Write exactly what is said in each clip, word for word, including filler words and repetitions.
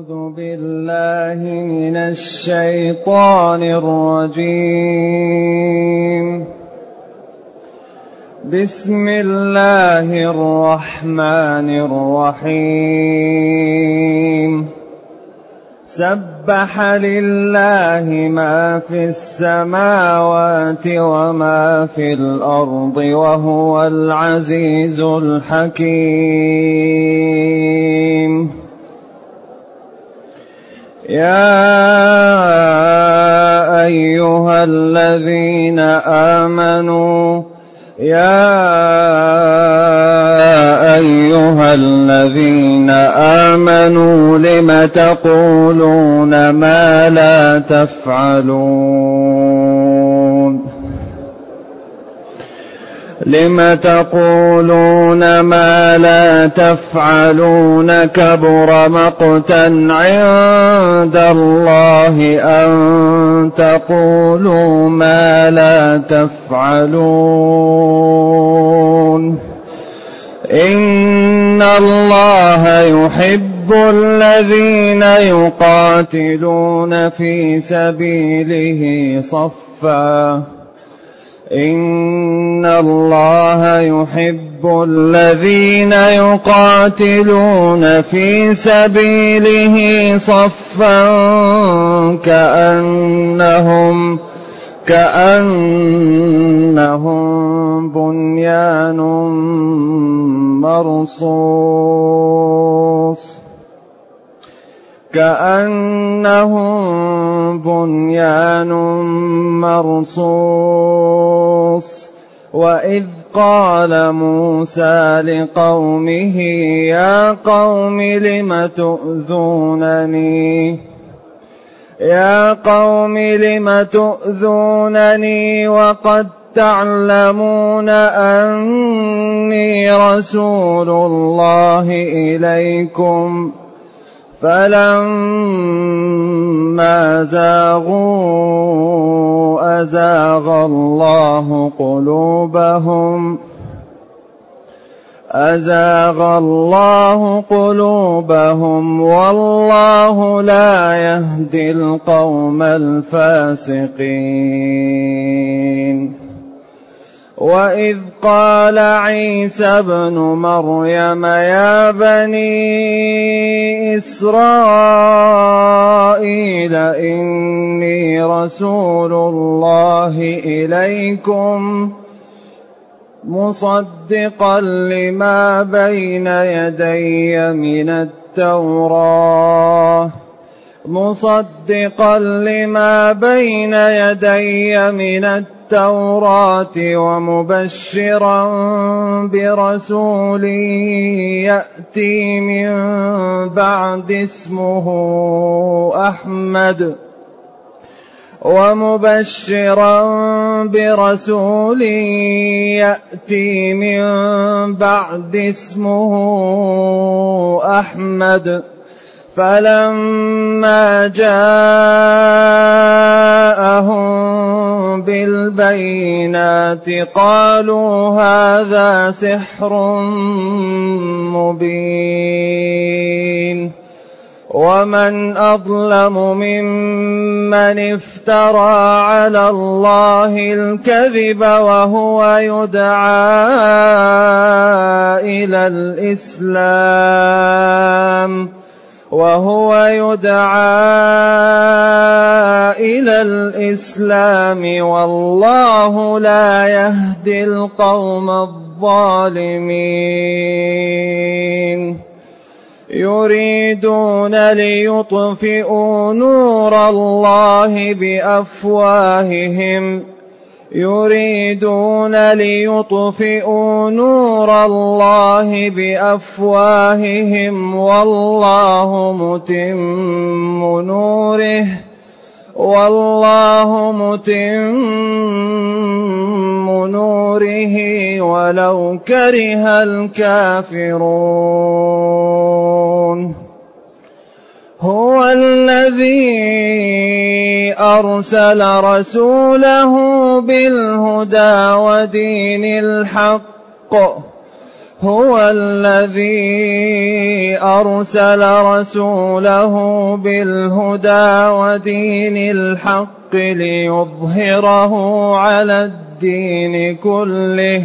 أعوذ بالله من الشيطان الرجيم. بسم الله الرحمن الرحيم. سبح لله ما في السماوات وما في الأرض وهو العزيز الحكيم. يا أيها الذين آمنوا يا أيها الذين آمنوا لم تقولون ما لا تفعلون لم تقولون ما لا تفعلون كبر مقتا عند الله أن تقولوا ما لا تفعلون. إن الله يحب الذين يقاتلون في سبيله صفا إن الله يحب الذين يقاتلون في سبيله صفا كأنهم كأنهم بنيان مرصوص كأنهم بنيان مرصوص. وإذ قال موسى لقومه يا قوم لم تؤذونني يا قوم لم تؤذونني وقد تعلمون أني رسول الله إليكم. فلما زاغوا أزاغ الله قلوبهم أزاغ الله قلوبهم والله لا يهدي القوم الفاسقين. وإذ قال عيسى ابن مريم يا بني إسرائيل إني رسول الله إليكم مصدقا لما بين يدي من التوراة مصدقا لما بين يدي من التوراة ومبشرا برسول يأتي من بعد اسمه أحمد ومبشرا برسول يأتي من بعد اسمه أحمد. فلما جاءهم بالبينات قالوا هذا سحر مبين. ومن أظلم ممن افترى على الله الكذب وهو يدعى إلى الإسلام وهو يدعى إلى الإسلام والله لا يهدي القوم الظالمين. يريدون ليطفئوا نور الله بأفواههم يريدون ليطفئوا نور الله بأفواههم والله متم نوره والله متم نوره ولو كره الكافرون. هو الذي أرسل رسوله بالهدى ودين الحق هو الذي أرسل رسوله بالهدى ودين الحق ليظهره على الدين كله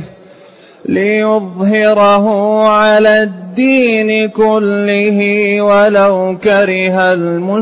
ليظهره على الدين كله ولو كره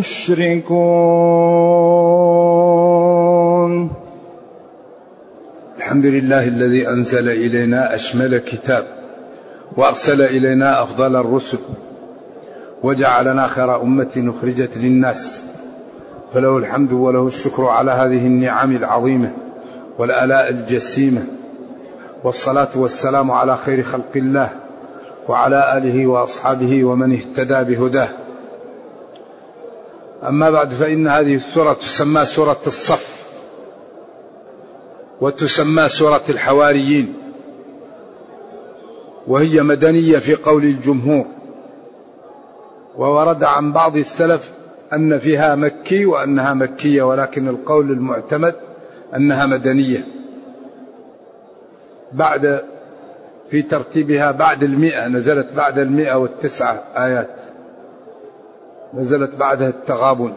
المشركون. الحمد لله الذي أنزل إلينا أشمل كتاب وأرسل إلينا أفضل الرسل وجعلنا خير أمة أخرجت للناس، فله الحمد وله الشكر على هذه النعم العظيمة والآلاء الجسيمة، والصلاة والسلام على خير خلق الله وعلى آله وأصحابه ومن اهتدى بهداه. أما بعد، فإن هذه السورة تسمى سورة الصف، وتسمى سورة الحواريين، وهي مدنية في قول الجمهور، وورد عن بعض السلف أن فيها مكي وأنها مكية، ولكن القول المعتمد أنها مدنية بعد في ترتيبها بعد المئة، نزلت بعد المئة والتسعة آيات، نزلت بعدها التغابن.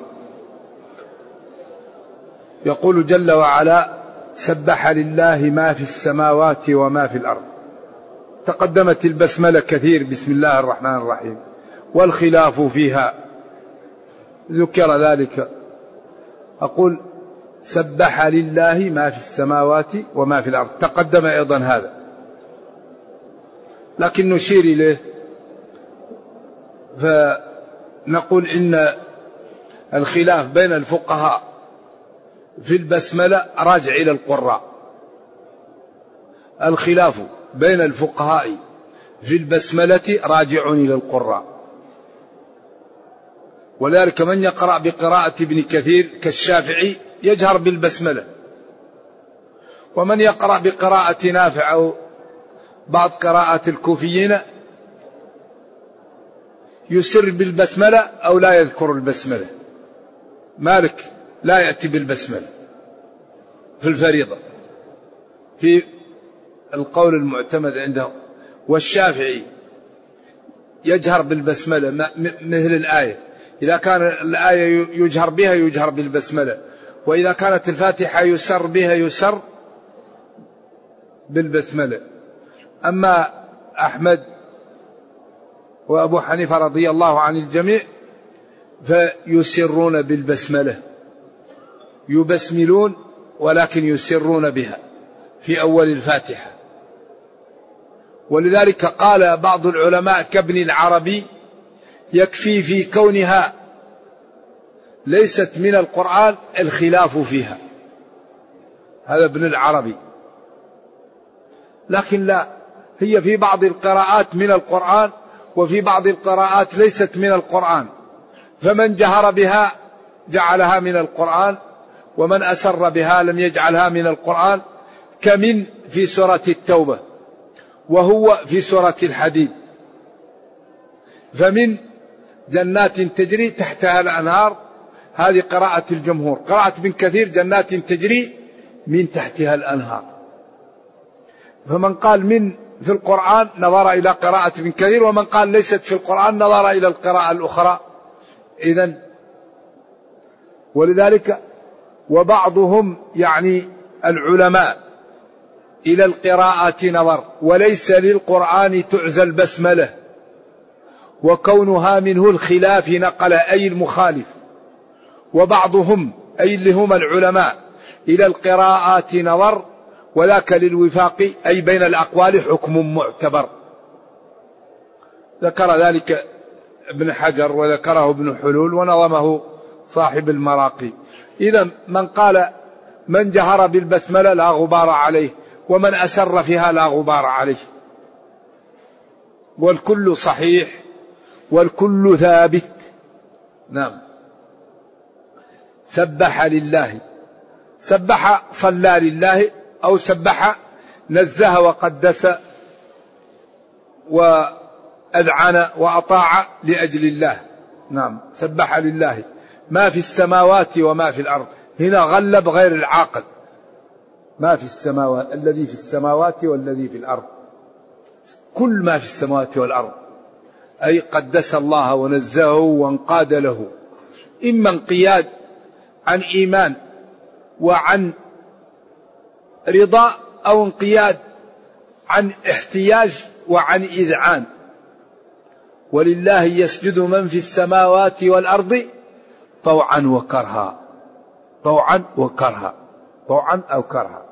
يقول جل وعلا: سبح لله ما في السماوات وما في الأرض. تقدمت البسملة كثير، بسم الله الرحمن الرحيم، والخلاف فيها ذكر ذلك. أقول سبح لله ما في السماوات وما في الأرض، تقدم أيضا هذا، لكن نشير إليه فنقول إن الخلاف بين الفقهاء في البسملة راجع إلى القراء. الخلاف بين الفقهاء في البسملة راجع إلى القراء، ولذلك من يقرأ بقراءة ابن كثير كالشافعي يجهر بالبسملة، ومن يقرأ بقراءة نافع أو بعض قراءات الكوفيين يسر بالبسملة أو لا يذكر البسملة. مالك لا يأتي بالبسملة في الفريضة في القول المعتمد عنده، والشافعي يجهر بالبسملة مثل الآية، إذا كان الآية يجهر بها يجهر بالبسملة، وإذا كانت الفاتحة يسر بها يسر بالبسملة. أما أحمد وأبو حنيفة رضي الله عن الجميع فيسرون بالبسملة، يبسملون ولكن يسرون بها في أول الفاتحة. ولذلك قال بعض العلماء كابن العربي: يكفي في كونها ليست من القرآن الخلاف فيها، هذا ابن العربي، لكن لا، هي في بعض القراءات من القرآن وفي بعض القراءات ليست من القرآن، فمن جهر بها جعلها من القرآن، ومن أسر بها لم يجعلها من القرآن، كمن في سورة التوبة وهو في سورة الحديد. فمن جنات تجري تحتها الأنهار، هذه قراءة الجمهور. قراءة ابن كثير جنات تجري من تحتها الأنهار. فمن قال من في القرآن نظر إلى قراءة ابن كثير، ومن قال ليست في القرآن نظر إلى القراءة الأخرى. إذن ولذلك وبعضهم يعني العلماء إلى القراءة نظر، وليس للقرآن تعزى البسملة، وكونها منه الخلاف نقل أي المخالف. وبعضهم أي اللي هم العلماء إلى القراءات نظر، وذاك للوفاق أي بين الأقوال حكم معتبر. ذكر ذلك ابن حجر وذكره ابن حلول ونظمه صاحب المراقي. إذا من قال من جهر بالبسملة لا غبار عليه، ومن أسر فيها لا غبار عليه، والكل صحيح والكل ثابت. نعم. سبح لله، سبح صلى لله، أو سبح نزه وقدس وأذعن وأطاع لأجل الله. نعم. سبح لله ما في السماوات وما في الأرض، هنا غلب غير العاقل، ما في السماوات، الذي في السماوات والذي في الأرض. كل ما في السماوات والأرض، أي قدس الله ونزهه وانقاد له، إما انقياد عن إيمان وعن رضا، أو انقياد عن احتياج وعن إذعان. ولله يسجد من في السماوات والأرض طوعا وكرها، طوعا وكرها، طوعا أو كرها.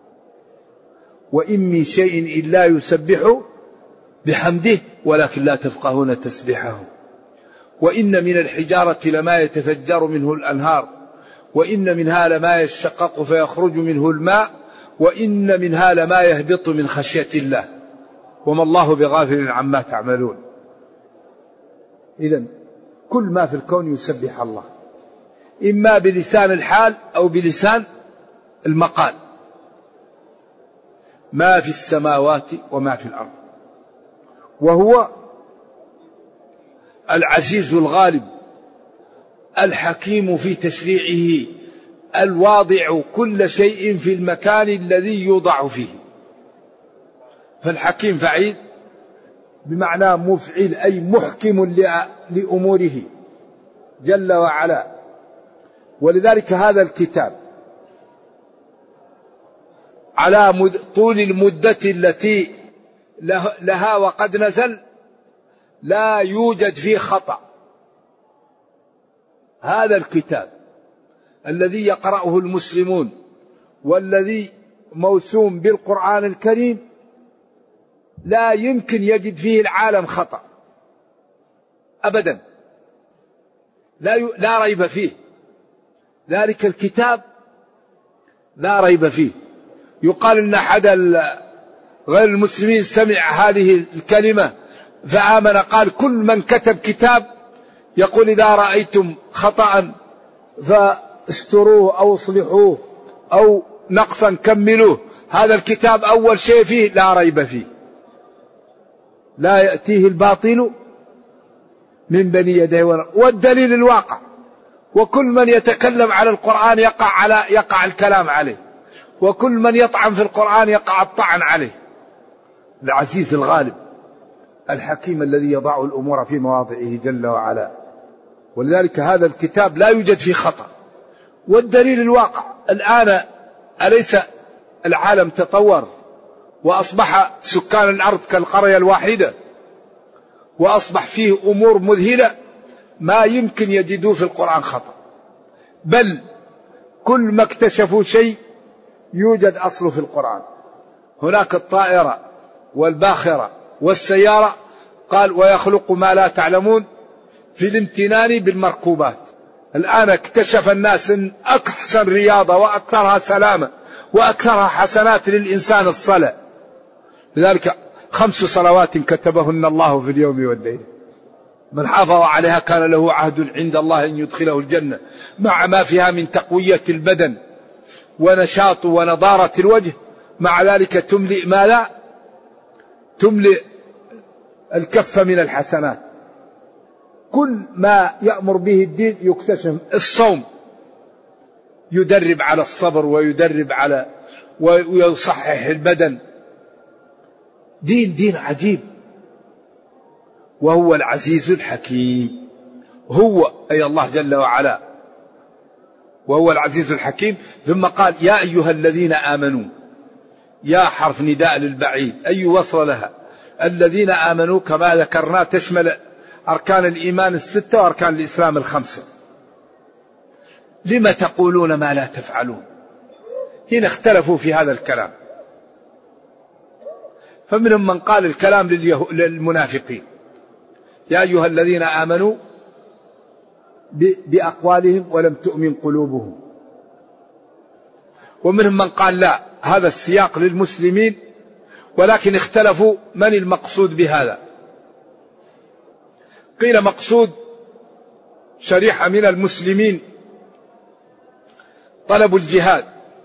وإن من شيء إلا يسبح بحمده ولكن لا تفقهون تسبيحه. وإن من الحجارة لما يتفجر منه الأنهار، وإن منها لما يشقق فيخرج منه الماء، وإن منها لما يهبط من خشية الله وما الله بغافل عما تعملون. إذن كل ما في الكون يسبح الله، إما بلسان الحال أو بلسان المقال، ما في السماوات وما في الأرض. وهو العزيز الغالب الحكيم في تشريعه، الواضع كل شيء في المكان الذي يوضع فيه. فالحكيم فعيل بمعنى مفعل، أي محكم لأموره جل وعلا. ولذلك هذا الكتاب على طول المدة التي لها وقد نزل لا يوجد فيه خطأ. هذا الكتاب الذي يقرأه المسلمون والذي موسوم بالقرآن الكريم لا يمكن يجد فيه العالم خطأ أبدا، لا ي... لا ريب فيه. ذلك الكتاب لا ريب فيه. يقال إن أحد غير المسلمين سمع هذه الكلمة فآمن، قال كل من كتب كتاب يقول إذا رأيتم خطأ فاستروه أو اصلحوه أو نقصا كملوه. هذا الكتاب أول شيء فيه لا ريب فيه، لا يأتيه الباطل من بني يديه. والدليل الواقع، وكل من يتكلم على القرآن يقع على يقع الكلام عليه، وكل من يطعن في القرآن يقع الطعن عليه. العزيز الغالب الحكيم الذي يضع الأمور في مواضعه جل وعلا. ولذلك هذا الكتاب لا يوجد فيه خطأ. والدليل الواقع الآن، أليس العالم تطور وأصبح سكان الأرض كالقرية الواحدة، وأصبح فيه أمور مذهلة ما يمكن يجدوه في القرآن خطأ، بل كل ما اكتشفوا شيء يوجد أصله في القرآن. هناك الطائرة والباخرة والسيارة، قال ويخلق ما لا تعلمون في الامتنان بالمركوبات. الآن اكتشف الناس أن أحسن رياضة وأكثرها سلامة وأكثرها حسنات للإنسان الصلاة. لذلك خمس صلوات كتبهن الله في اليوم والليل، من حافظ عليها كان له عهد عند الله أن يدخله الجنة، مع ما فيها من تقوية البدن ونشاط ونضارة الوجه. مع ذلك تملئ ما لا تملئ الكف من الحسنات. كل ما يأمر به الدين يكتشف. الصوم يدرب على الصبر ويدرب على ويصحح البدن. دين دين عجيب. وهو العزيز الحكيم، هو أي الله جل وعلا، وهو العزيز الحكيم. ثم قال يا أيها الذين آمنوا، يا حرف نداء للبعيد، أي وصل لها. الذين آمنوا كما ذكرنا تشمل أركان الإيمان الستة وأركان الإسلام الخمسة. لما تقولون ما لا تفعلون؟ هنا اختلفوا في هذا الكلام، فمنهم من قال الكلام للمنافقين يا أيها الذين آمنوا بأقوالهم ولم تؤمن قلوبهم، ومنهم من قال لا، هذا السياق للمسلمين، ولكن اختلفوا من المقصود بهذا. قيل مقصود شريحة من المسلمين طلبوا الجهاد،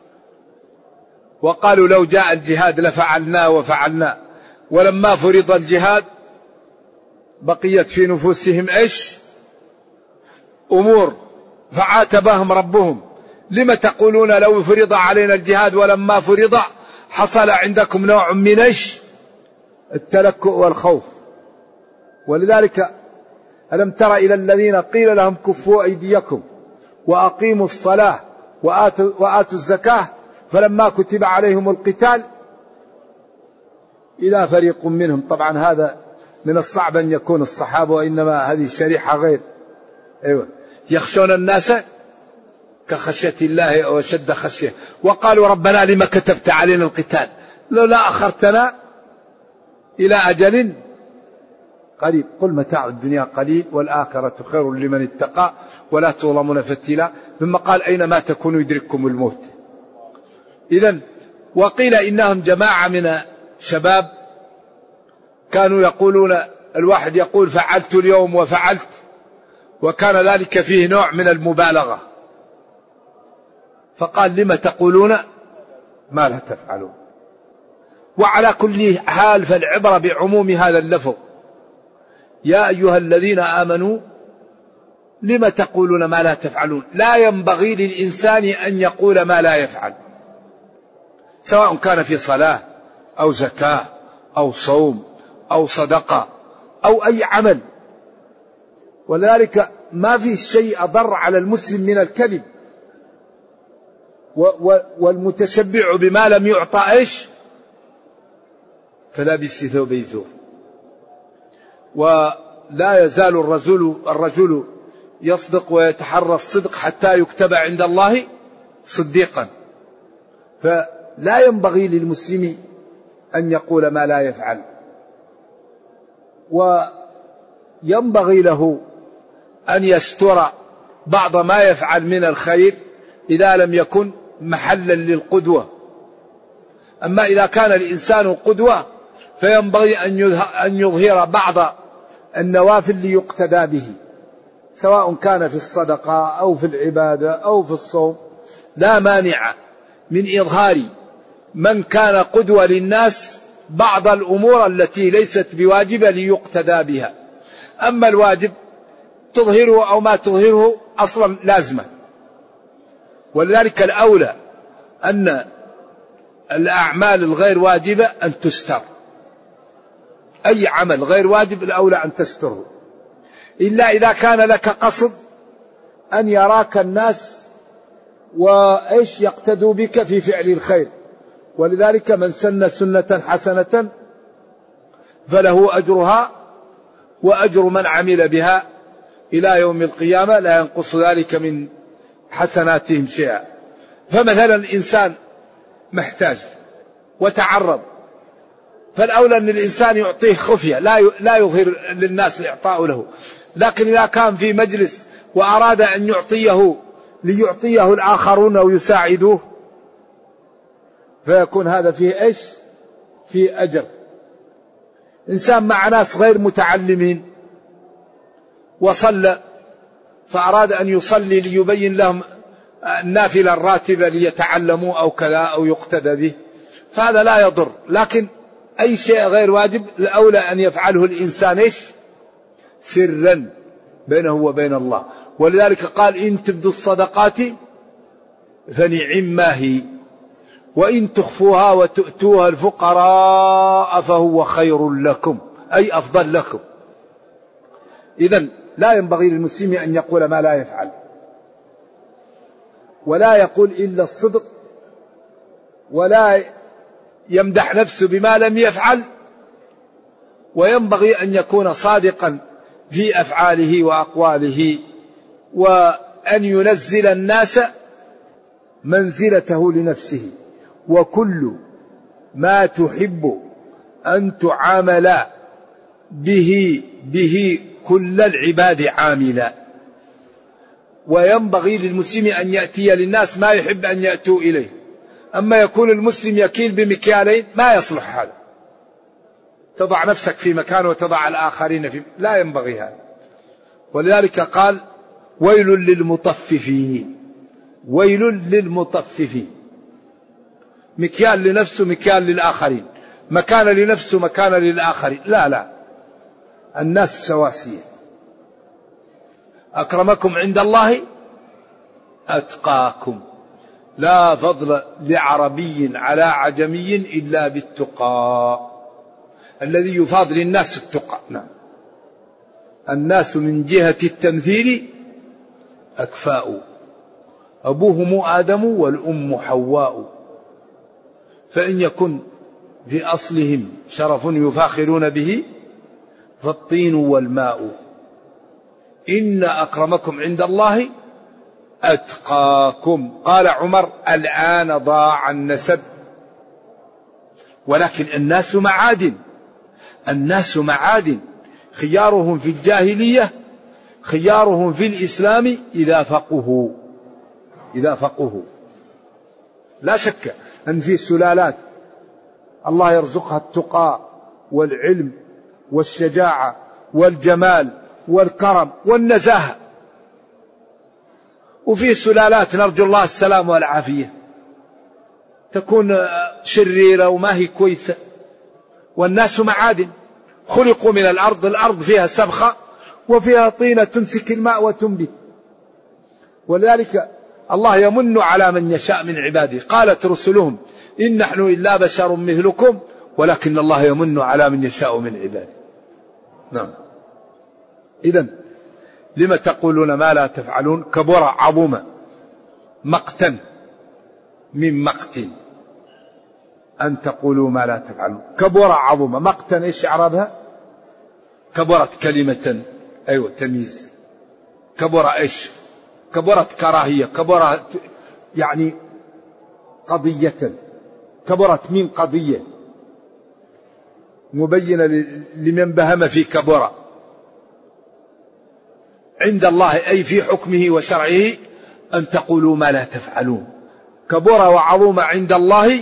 وقالوا لو جاء الجهاد لفعلنا وفعلنا، ولما فرض الجهاد بقيت في نفوسهم ايش؟ أمور، فعاتبهم ربهم لما تقولون لو فرض علينا الجهاد ولما فرض حصل عندكم نوع من ايش؟ التلكؤ والخوف. ولذلك ألم تر إلى الذين قيل لهم كفوا أيديكم وأقيموا الصلاة وآتوا, وآتوا الزكاة فلما كتب عليهم القتال إذا فريق منهم. طبعا هذا من الصعب أن يكون الصحابة، وإنما هذه شريحة غير. أيوة. يخشون الناس كخشية الله أو أشد خشية، وقالوا ربنا لما كتبت علينا القتال لولا أخرتنا إلى أجل قريب قل متاع الدنيا قليل والآخرة خير لمن اتقى ولا تظلمون فتيلا. ثم قال أينما تكونوا يدرككم الموت. إذن وقيل إنهم جماعة من شباب كانوا يقولون، الواحد يقول فعلت اليوم وفعلت، وكان ذلك فيه نوع من المبالغة، فقال لما تقولون ما لا تفعلون. وعلى كل حال فالعبرة بعموم هذا اللفظ، يا أيها الذين آمنوا لما تقولون ما لا تفعلون. لا ينبغي للإنسان أن يقول ما لا يفعل، سواء كان في صلاة أو زكاة أو صوم أو صدقة أو أي عمل. ولذلك ما في شيء أضر على المسلم من الكذب، والمتشبع بما لم يعطى إيش كلابس ثوبي زور. ولا يزال الرجل الرجل يصدق ويتحرى الصدق حتى يكتب عند الله صديقا. فلا ينبغي للمسلم أن يقول ما لا يفعل، وينبغي له أن يستر بعض ما يفعل من الخير إذا لم يكن محلا للقدوة. أما إذا كان الإنسان قدوة فينبغي أن يظهر بعض النوافل ليقتدى به، سواء كان في الصدقة أو في العبادة أو في الصوم. لا مانع من إظهار من كان قدوة للناس بعض الأمور التي ليست بواجبة ليقتدى بها. أما الواجب تظهره أو ما تظهره أصلا لازمة. ولذلك الأولى أن الأعمال الغير واجبة أن تستر. أي عمل غير واجب الأولى أن تستره، إلا إذا كان لك قصد أن يراك الناس وإيش يقتدوا بك في فعل الخير. ولذلك من سن سنة حسنة فله أجرها وأجر من عمل بها إلى يوم القيامة لا ينقص ذلك من حسناتهم شيئا. فمثلا الإنسان محتاج وتعرض، فالأولى أن الإنسان يعطيه خفية، لا يظهر للناس إعطاء له. لكن إذا كان في مجلس وأراد أن يعطيه ليعطيه الآخرون ويساعدوه فيكون هذا فيه إيش؟ فيه أجر. إنسان مع ناس غير متعلمين وصلى فأراد أن يصلي ليبين لهم النافلة الراتبة ليتعلموا أو كذا أو يقتدى به، فهذا لا يضر. لكن أي شيء غير واجب الأولى أن يفعله الإنسان إيش؟ سرا بينه وبين الله. ولذلك قال إن تبدوا الصدقات فنعم ما هي وإن تخفوها وتؤتوها الفقراء فهو خير لكم، أي أفضل لكم. إذن لا ينبغي للمسلم أن يقول ما لا يفعل، ولا يقول إلا الصدق، ولا يمدح نفسه بما لم يفعل. وينبغي أن يكون صادقا في أفعاله وأقواله، وأن ينزل الناس منزلته لنفسه. وكل ما تحب أن تعامل به به كل العباد عاملا. وينبغي للمسلم أن يأتي للناس ما يحب أن يأتوا إليه. أما يكون المسلم يكيل بمكيالين ما يصلح هذا، تضع نفسك في مكان وتضع الآخرين في، لا ينبغي هذا. ولذلك قال ويل للمطففين، ويل للمطففين، مكيال لنفسه مكيال للآخرين، مكان لنفسه مكان للآخرين. لا لا، الناس سواسية. أكرمكم عند الله أتقاكم، لا فضل لعربي على عجمي إلا بالتقى. الذي يفاضل الناس التقى. نعم. الناس من جهة التمثيل أكفاء، أبوهم آدم والأم حواء، فإن يكن في أصلهم شرف يفاخرون به فالطين والماء. إن أكرمكم عند الله أتقاكم. قال عمر الآن ضاع النسب، ولكن الناس معادن، الناس معادن، خيارهم في الجاهلية خيارهم في الإسلام إذا فقهوا، إذا فقهوا. لا شك أن في سلالات الله يرزقها التقى والعلم والشجاعة والجمال والكرم والنزاهة، وفي سلالات نرجو الله السلام والعافية تكون شريرة وما هي كويسة. والناس معادن، خلقوا من الأرض، الأرض فيها سبخة وفيها طينة تمسك الماء وتنبت. ولذلك الله يمن على من يشاء من عباده. قالت رسلهم إن نحن إلا بشر مثلكم ولكن الله يمن على من يشاء من عباده. نعم. إذن لما تقولون ما لا تفعلون؟ كبر عظم مقتا من مقت أن تقولوا ما لا تفعلون. كبر عظم مقتا، إيش إعرابها؟ كبرت كلمة، أيوة تمييز. كبر إيش؟ كبرت كراهية، كبرت يعني قضية، كبرت من قضية مبينة لمن بهم في كبر عند الله، أي في حكمه وشرعه، أن تقولوا ما لا تفعلون. كبر وعظم عند الله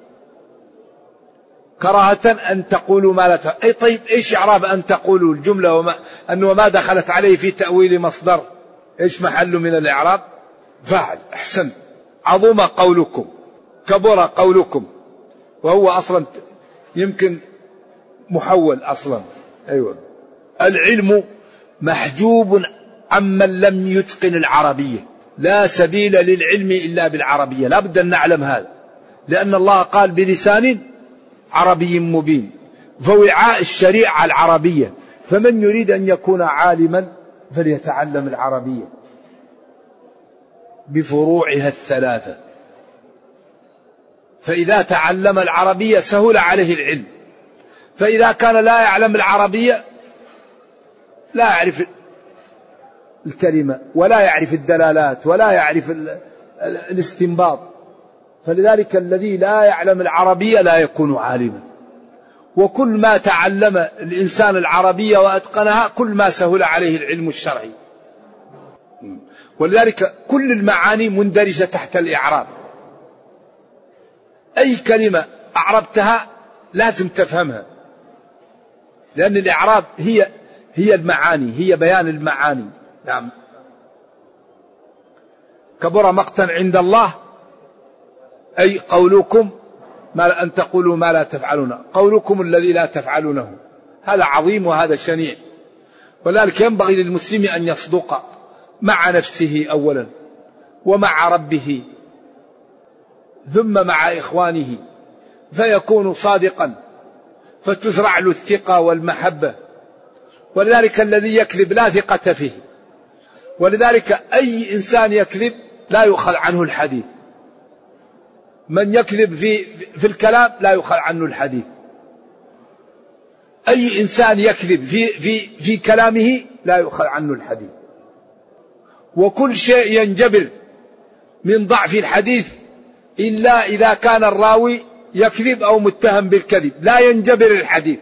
كراهة أن تقولوا ما لا تفعلون. أي طيب إيش إعراب أن تقولوا الجملة وما أنه ما دخلت عليه في تأويل مصدر، إيش محله من الإعراب؟ فاعل. أحسن. عظم قولكم، كبر قولكم، وهو أصلا يمكن محول أصلا. أيوة. العلم محجوب عمن لم يتقن العربية، لا سبيل للعلم إلا بالعربية، لا بد أن نعلم هذا، لأن الله قال بلسان عربي مبين، فوعاء الشريعة العربية، فمن يريد أن يكون عالما فليتعلم العربية بفروعها الثلاثة، فإذا تعلم العربية سهل عليه العلم. فإذا كان لا يعلم العربية لا يعرف الكلمة ولا يعرف الدلالات ولا يعرف الاستنباط. فلذلك الذي لا يعلم العربية لا يكون عالما. وكل ما تعلم الإنسان العربية وأتقنها كل ما سهل عليه العلم الشرعي. ولذلك كل المعاني مندرجة تحت الإعراب. أي كلمة أعربتها لازم تفهمها، لأن الإعراب هي هي المعاني، هي بيان المعاني. نعم. كبر مقتا عند الله أي قولكم ما أن تقولوا ما لا تفعلون، قولكم الذي لا تفعلونه، هذا عظيم وهذا شنيع. ولذلك ينبغي للمسلم أن يصدق مع نفسه أولا ومع ربه ثم مع إخوانه، فيكون صادقا فتزرع له الثقة والمحبة. ولذلك الذي يكذب لا ثقة فيه، ولذلك أي إنسان يكذب لا يؤخذ عنه الحديث. من يكذب في في الكلام لا يؤخذ عنه الحديث. أي إنسان يكذب في في في كلامه لا يؤخذ عنه الحديث. وكل شيء ينجبر من ضعف الحديث إلا إذا كان الراوي يكذب أو متهم بالكذب، لا ينجبر الحديث.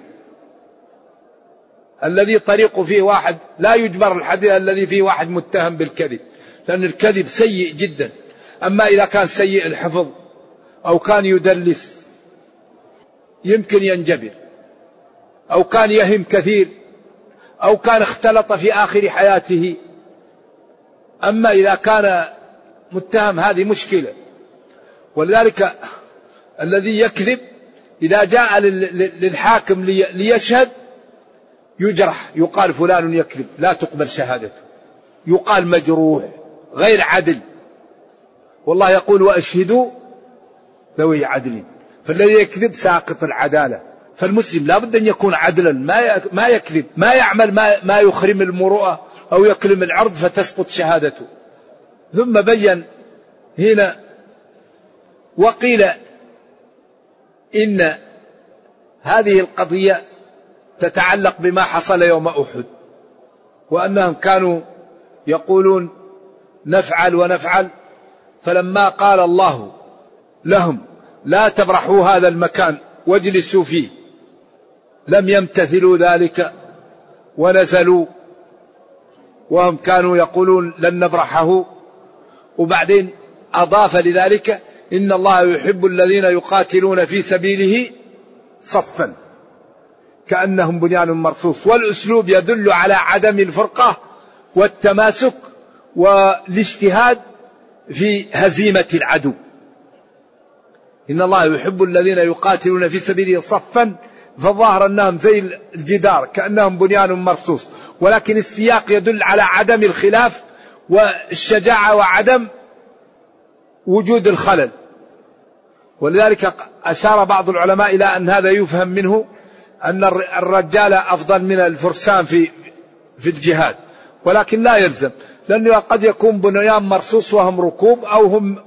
الذي طريق فيه واحد لا يجبر الحديث الذي فيه واحد متهم بالكذب، لأن الكذب سيء جدا. أما إذا كان سيء الحفظ أو كان يدلس يمكن ينجبر، أو كان يهم كثير، أو كان اختلط في آخر حياته. أما إذا كان متهم هذه مشكلة. ولذلك الذي يكذب إذا جاء للحاكم ليشهد يجرح، يقال فلان يكذب، لا تقبل شهادته، يقال مجروح غير عدل. والله يقول وأشهدوا ذوي عدل. فالذي يكذب ساقط العدالة، فالمسلم لا بد أن يكون عدلا، ما يكذب، ما يعمل ما يخرم المروءة أو يكرم العرض فتسقط شهادته. ثم بين هنا وقيل إن هذه القضية تتعلق بما حصل يوم أحد، وأنهم كانوا يقولون نفعل ونفعل، فلما قال الله لهم لا تبرحوا هذا المكان واجلسوا فيه لم يمتثلوا ذلك ونزلوا، وهم كانوا يقولون لن نبرحه. وبعدين أضاف لذلك إن الله يحب الذين يقاتلون في سبيله صفا كأنهم بنيان مرصوص. والأسلوب يدل على عدم الفرقة والتماسك والاجتهاد في هزيمة العدو. إن الله يحب الذين يقاتلون في سبيله صفا، فظاهر أنهم زي الجدار كأنهم بنيان مرصوص، ولكن السياق يدل على عدم الخلاف والشجاعة وعدم وجود الخلل. ولذلك أشار بعض العلماء إلى أن هذا يفهم منه أن الرجال أفضل من الفرسان في في الجهاد، ولكن لا يلزم، لأنه قد يكون بنيان مرصوص وهم ركوب أو هم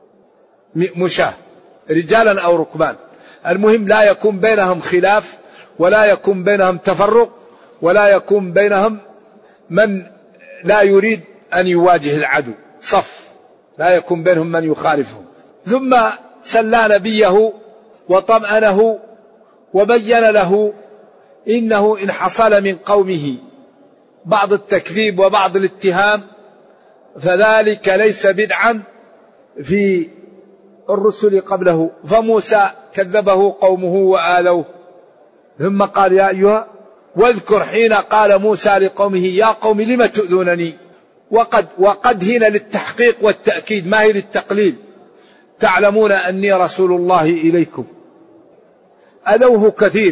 مشاة، رجالا أو ركبان. المهم لا يكون بينهم خلاف، ولا يكون بينهم تفرق، ولا يكون بينهم من لا يريد أن يواجه العدو، صف، لا يكون بينهم من يخالفهم. ثم سلى نبيه وطمأنه وبين له إنه إن حصل من قومه بعض التكذيب وبعض الاتهام فذلك ليس بدعا في الرسل قبله، فموسى كذبه قومه وآلوه. ثم قال يا أيها واذكر حين قال موسى لقومه يا قوم لم تؤذونني، وقد وقد هنا للتحقيق والتأكيد ما هي للتقليل، تعلمون أني رسول الله إليكم. أذوه كثير.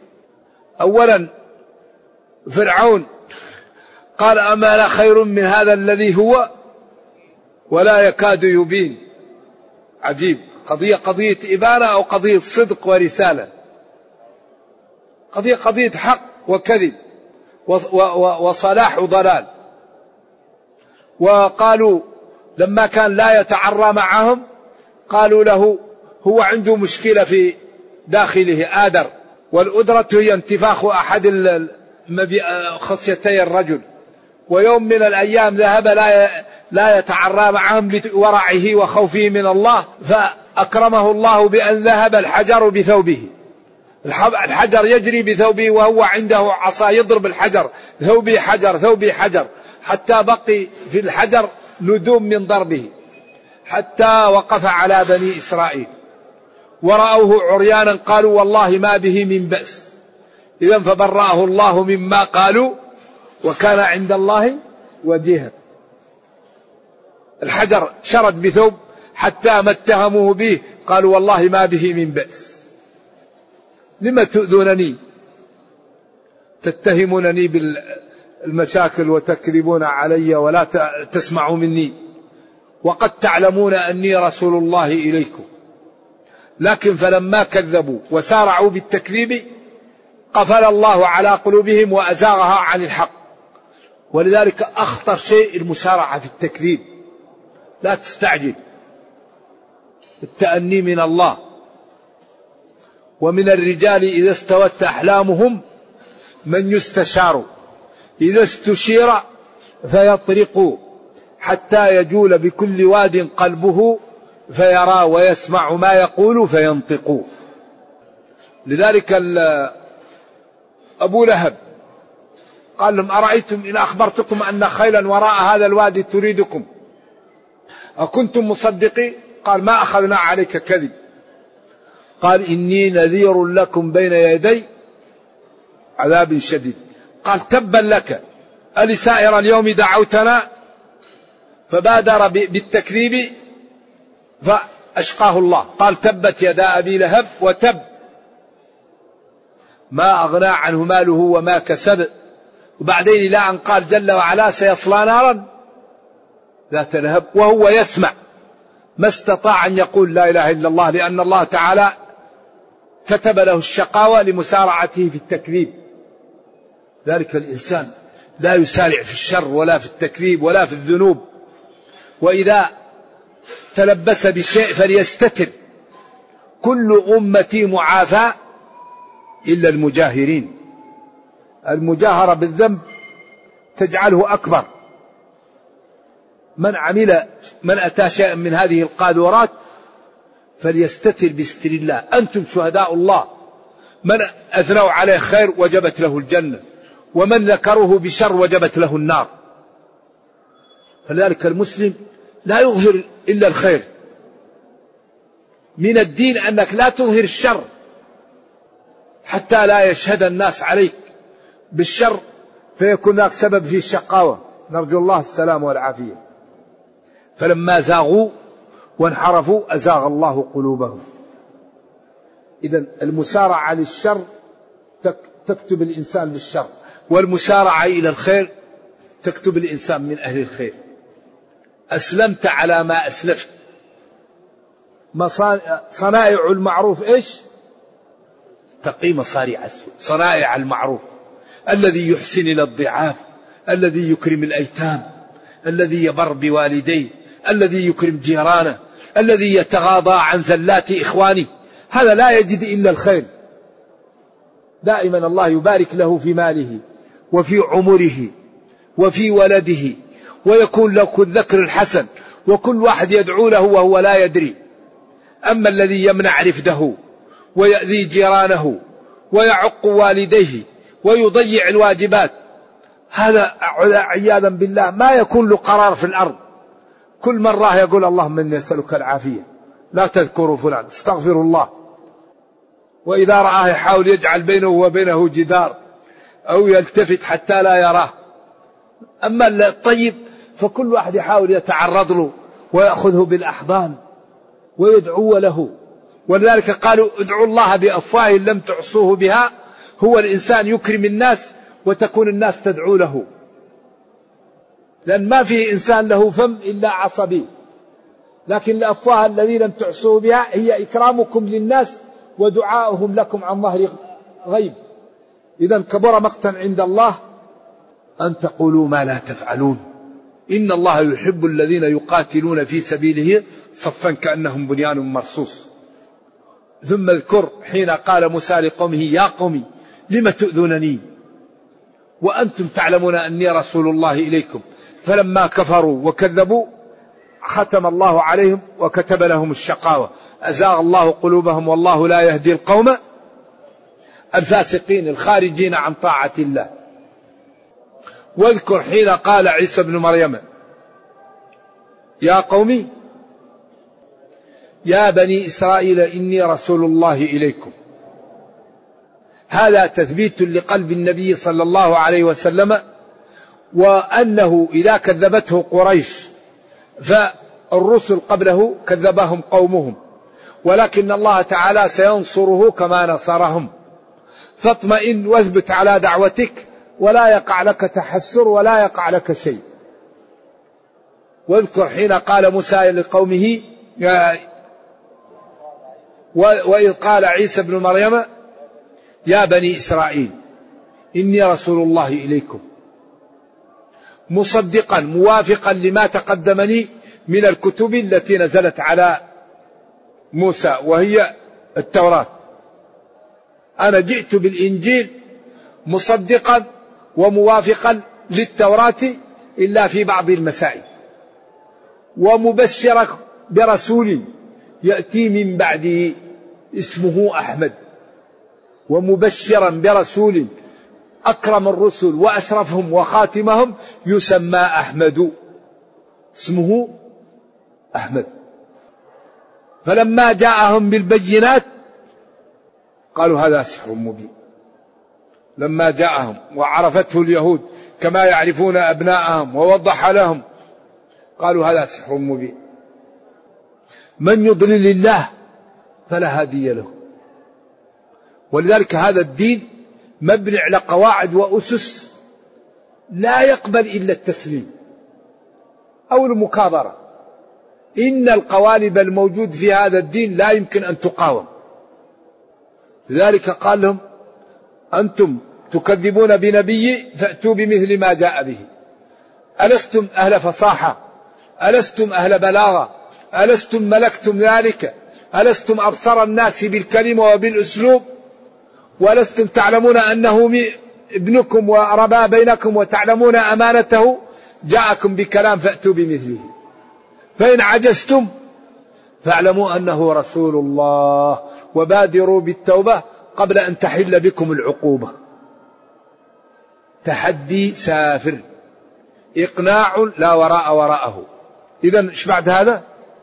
أولا فرعون قال أما أنا خير من هذا الذي هو ولا يكاد يبين. عجيب، قضية قضية إبانة أو قضية صدق ورسالة، قضية قضية حق وكذب وصلاح وضلال. وقالوا لما كان لا يتعرى معهم قالوا له هو عنده مشكلة في داخله آدر، والأدرة هي انتفاخ أحد خصيتي الرجل، ويوم من الأيام ذهب لا لا يتعرى معهم لورعه وخوفه من الله، فأكرمه الله بأن ذهب الحجر بثوبه، الحجر يجري بثوبه وهو عنده عصا يضرب الحجر، ثوبي حجر ثوبي حجر، حتى بقي في الحجر ندوم من ضربه، حتى وقف على بني إسرائيل ورأوه عريانا قالوا والله ما به من بأس. إذن فبرأه الله مما قالوا وكان عند الله وجيها. الحجر شرد بثوب حتى ما اتهموه به قالوا والله ما به من بأس. لما تؤذونني تتهمونني بالمشاكل وتكذبون علي ولا تسمعوا مني، وقد تعلمون أني رسول الله إليكم. لكن فلما كذبوا وسارعوا بالتكذيب قفل الله على قلوبهم وأزاغها عن الحق. ولذلك أخطر شيء المسارعة في التكذيب، لا تستعجل، التأني من الله. ومن الرجال إذا استوت أحلامهم من يستشار إذا استشير فيطرق حتى يجول بكل واد قلبه فيرى ويسمع ما يقول فينطق. لذلك أبو لهب قال لهم أرأيتم إن أخبرتكم أن خيلا وراء هذا الوادي تريدكم أكنتم مصدقين؟ قال ما أخذنا عليك كذب. قال إني نذير لكم بين يدي عذاب شديد. قال تبا لك ألسائر اليوم دعوتنا، فبادر بالتكذيب فأشقاه الله. قال تبت يدا أبي لهب وتب ما أغنى عنه ماله وما كسب. وبعدين إلى أن قال جل وعلا سيصلى نارا ذات لهب وهو يسمع، ما استطاع أن يقول لا إله إلا الله، لأن الله تعالى كتب له الشقاوة لمسارعته في التكذيب. ذلك الإنسان لا يسارع في الشر ولا في التكذيب ولا في الذنوب، وإذا تلبس بشيء فليستتر. كل أمتي معافى إلا المجاهرين. المجاهرة بالذنب تجعله أكبر. من عمل من أتى شيئا من هذه القاذورات فليستتر بستر الله. أنتم شهداء الله. من أثنوا عليه خير وجبت له الجنة، ومن ذكروه بشر وجبت له النار. فلذلك المسلم لا يظهر إلا الخير. من الدين أنك لا تظهر الشر حتى لا يشهد الناس عليك بالشر فيكون ذاك سبب في الشقاوة. نرجو الله السلام والعافية. فلما زاغوا وانحرفوا أزاغ الله قلوبهم. إذن المسارعة للشر تكتب الإنسان للشر، والمسارعة إلى الخير تكتب الإنسان من أهل الخير. أسلمت على ما أسلفت. صنائع المعروف إيش؟ تقي مصارع السوء. صنائع المعروف الذي يحسن إلى الضعاف، الذي يكرم الأيتام، الذي يبر بوالديه، الذي يكرم جيرانه، الذي يتغاضى عن زلات إخوانه، هذا لا يجد إلا الخير. دائما الله يبارك له في ماله وفي عمره وفي ولده، ويكون له الذكر الحسن، وكل واحد يدعو له وهو لا يدري. أما الذي يمنع رفده ويأذي جيرانه ويعق والديه ويضيع الواجبات، هذا عياذا بالله ما يكون له قرار في الأرض. كل مرة يقول اللهم إني أسألك العافية، لا تذكروا فلان، استغفر الله. وإذا رآه يحاول يجعل بينه وبينه جدار أو يلتفت حتى لا يراه. أما الطيب فكل واحد يحاول يتعرض له ويأخذه بالأحضان ويدعو له. ولذلك قالوا ادعوا الله بأفواه لم تعصوه بها. هو الإنسان يكرم الناس وتكون الناس تدعو له، لأن ما في إنسان له فم إلا عصبي. لكن الأفواه الذي لم تعصوه بها هي إكرامكم للناس ودعاؤهم لكم عن ظهر غيب. إذن كبر مقتا عند الله أن تقولوا ما لا تفعلون. إن الله يحب الذين يقاتلون في سبيله صفا كأنهم بنيان مرصوص. ثم اذكر حين قال موسى لقومه يا قوم لم تؤذونني وأنتم تعلمون أني رسول الله إليكم. فلما كفروا وكذبوا ختم الله عليهم وكتب لهم الشقاوة. أزاغ الله قلوبهم والله لا يهدي القوم الفاسقين الخارجين عن طاعة الله. واذكر حين قال عيسى بن مريم يا قوم يا بني إسرائيل إني رسول الله إليكم. هذا تثبيت لقلب النبي صلى الله عليه وسلم، وأنه إذا كذبته قريش فالرسل قبله كذبهم قومهم، ولكن الله تعالى سينصره كما نصرهم. فاطمئن واثبت على دعوتك ولا يقع لك تحسر ولا يقع لك شيء. واذكر حين قال موسى لقومه وإذ قال عيسى بن مريم يا بني إسرائيل إني رسول الله إليكم مصدقا موافقا لما تقدمني من الكتب التي نزلت على موسى وهي التوراة. أنا جئت بالإنجيل مصدقا وموافقا للتوراة إلا في بعض المسائل، ومبشرا برسول يأتي من بعده اسمه أحمد، ومبشرا برسول أكرم الرسل وأشرفهم وخاتمهم يسمى أحمد، اسمه أحمد. فلما جاءهم بالبينات قالوا هذا سحر مبين. لما جاءهم وعرفته اليهود كما يعرفون أبناءهم ووضح لهم قالوا هذا سحر مبين. من يضلل الله فلا هادي له. ولذلك هذا الدين مبني على قواعد وأسس لا يقبل إلا التسليم أو المكابرة. إن القوالب الموجود في هذا الدين لا يمكن أن تقاوم. لذلك قال لهم أنتم تكذبون بنبي فأتوا بمثل ما جاء به. ألستم أهل فصاحة؟ ألستم أهل بلاغة؟ ألستم ملكتم ذلك؟ ألستم أبصر الناس بالكلمة وبالأسلوب؟ ولستم تعلمون أنه ابنكم وربا بينكم وتعلمون أمانته؟ جاءكم بكلام فأتوا بمثله. فإن عجزتم فاعلموا أنه رسول الله وبادروا بالتوبة قبل أن تحل بكم العقوبة. تحدي سافر، إقناع لا وراء وراءه. إذن ايش بعد هذا؟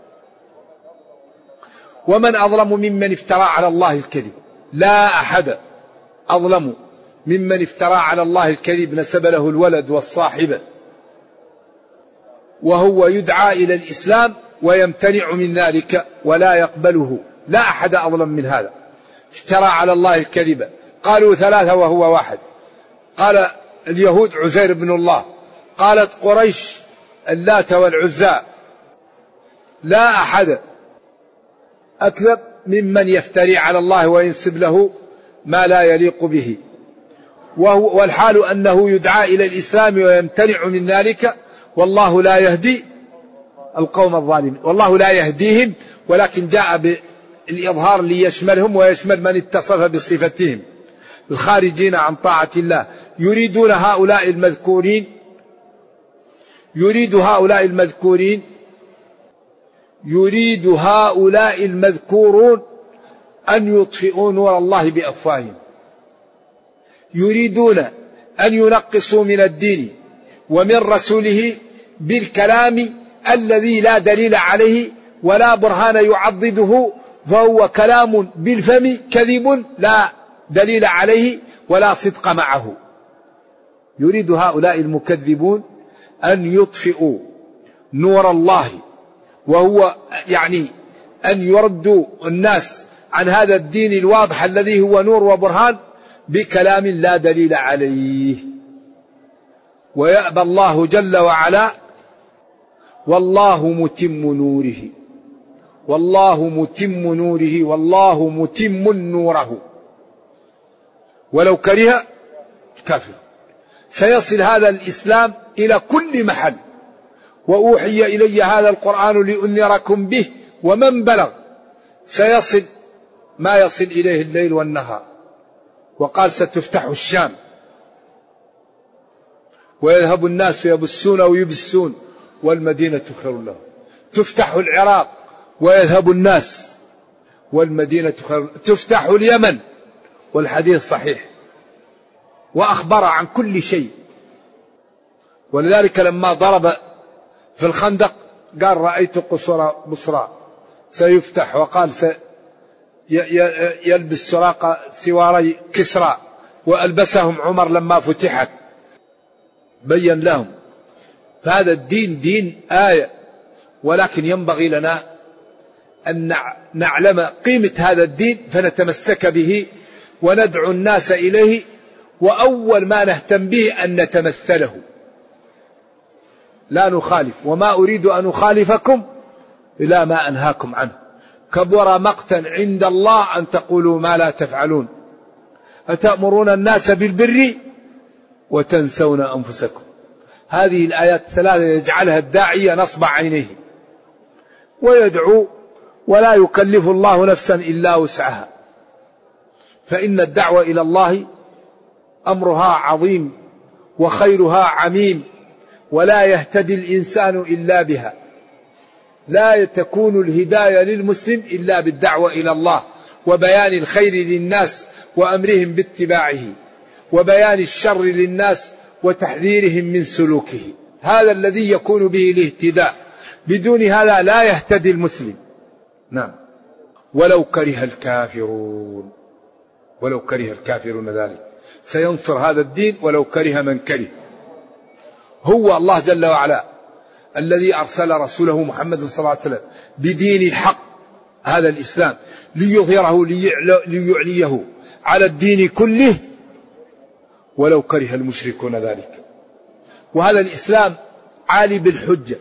ومن أظلم ممن افترى على الله الكذب. لا أحد أظلم ممن افترى على الله الكذب نسب له الولد والصاحبة وهو يدعى إلى الإسلام ويمتنع من ذلك ولا يقبله. لا أحد أظلم من هذا. افترى على الله الكذب. قالوا ثلاثة وهو واحد. قال اليهود عزير بن الله، قالت قريش اللات والعزى. لا أحد أكذب ممن يفتري على الله وينسب له ما لا يليق به، وهو والحال أنه يدعى إلى الإسلام ويمتنع من ذلك، والله لا يهدي القوم الظالمين. والله لا يهديهم، ولكن جاء بالإظهار ليشملهم ويشمل من اتصف بصفتهم الخارجين عن طاعة الله. يريدون هؤلاء المذكورين يريد هؤلاء المذكورين يريد هؤلاء المذكورون أن يطفئوا نور الله بأفواههم. يريدون أن ينقصوا من الدين ومن رسوله بالكلام الذي لا دليل عليه ولا برهان يعضده، فهو كلام بالفم كذب لا دليل عليه ولا صدق معه. يريد هؤلاء المكذبون أن يطفئوا نور الله، وهو يعني أن يردوا الناس عن هذا الدين الواضح الذي هو نور وبرهان بكلام لا دليل عليه. ويأبى الله جل وعلا والله متم نوره والله متم نوره والله متم نوره ولو كره الكافر. سيصل هذا الإسلام إلى كل محل. وأوحي إلي هذا القرآن لأنذركم به ومن بلغ. سيصل ما يصل إليه الليل والنهار. وقال ستفتح الشام ويذهب الناس يبسون ويبسون والمدينة خير لهم. تفتح العراق ويذهب الناس والمدينة خير. تفتح اليمن والحديث صحيح. وأخبر عن كل شيء. ولذلك لما ضرب في الخندق قال رأيت قصر بصرى سيفتح، وقال يلبس سراقة سواري كسرى وألبسهم عمر لما فتحت. بين لهم. فهذا الدين دين آية، ولكن ينبغي لنا أن نعلم قيمة هذا الدين فنتمسك به وندعو الناس إليه. وأول ما نهتم به أن نتمثله لا نخالف. وما أريد أن أخالفكم إلى ما أنهاكم عنه. كبر مقتا عند الله أن تقولوا ما لا تفعلون أتأمرون الناس بالبر وتنسون أنفسكم. هذه الآيات الثلاثة يجعلها الداعية نصب عينيه ويدعو، ولا يكلف الله نفسا إلا وسعها. فإن الدعوة إلى الله أمرها عظيم وخيرها عميم، ولا يهتدي الإنسان إلا بها. لا تكون الهداية للمسلم إلا بالدعوة إلى الله وبيان الخير للناس وأمرهم باتباعه، وبيان الشر للناس وتحذيرهم من سلوكه. هذا الذي يكون به الاهتداء. بدون هذا لا يهتدي المسلم. نعم. ولو كره الكافرون ولو كره الكافرون ذلك. سينصر هذا الدين ولو كره من كره. هو الله جل وعلا الذي أرسل رسوله محمد صلى الله عليه وسلم بدين الحق هذا الإسلام ليظهره ليعليه على الدين كله ولو كره المشركون ذلك. وهذا الإسلام عالي بالحجة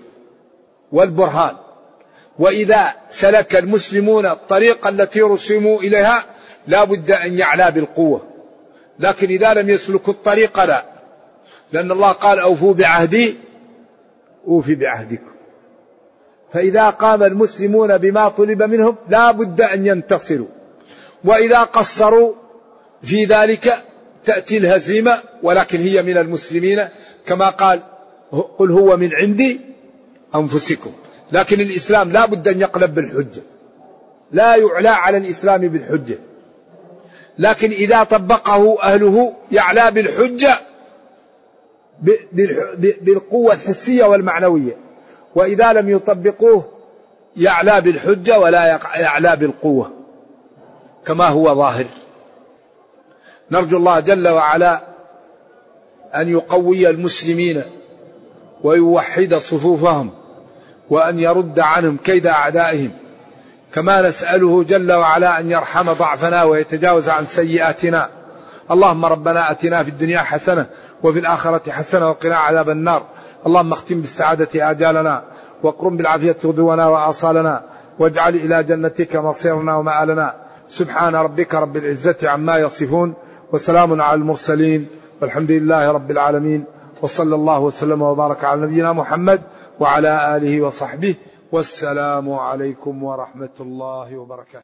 والبرهان. وإذا سلك المسلمون الطريقة التي رسموا إليها لا بد أن يعلى بالقوة، لكن إذا لم يسلكوا الطريق لا، لأن الله قال أوفوا بعهدي أوفي بعهدكم. فإذا قام المسلمون بما طلب منهم لا بد أن ينتصروا، وإذا قصروا في ذلك تأتي الهزيمة، ولكن هي من المسلمين كما قال قل هو من عندي أنفسكم. لكن الإسلام لا بد أن يقلب بالحجة، لا يعلى على الإسلام بالحجة، لكن إذا طبقه أهله يعلى بالحجة بالقوة الحسية والمعنوية، وإذا لم يطبقوه يعلى بالحجة ولا يعلى بالقوة كما هو ظاهر. نرجو الله جل وعلا أن يقوي المسلمين ويوحد صفوفهم وأن يرد عنهم كيد أعدائهم، كما نسأله جل وعلا أن يرحم ضعفنا ويتجاوز عن سيئاتنا. اللهم ربنا أتنا في الدنيا حسنة وفي الآخرة حسنة وقنا عذاب النار. اللهم اختم بالسعادة آجالنا واقرم بالعافية غدونا وآصالنا، واجعل إلى جنتك مصيرنا ومآلنا. سبحان ربك رب العزة عما يصفون، وسلام على المرسلين، والحمد لله رب العالمين، وصلى الله وسلم وبارك على نبينا محمد وعلى آله وصحبه، والسلام عليكم ورحمة الله وبركاته.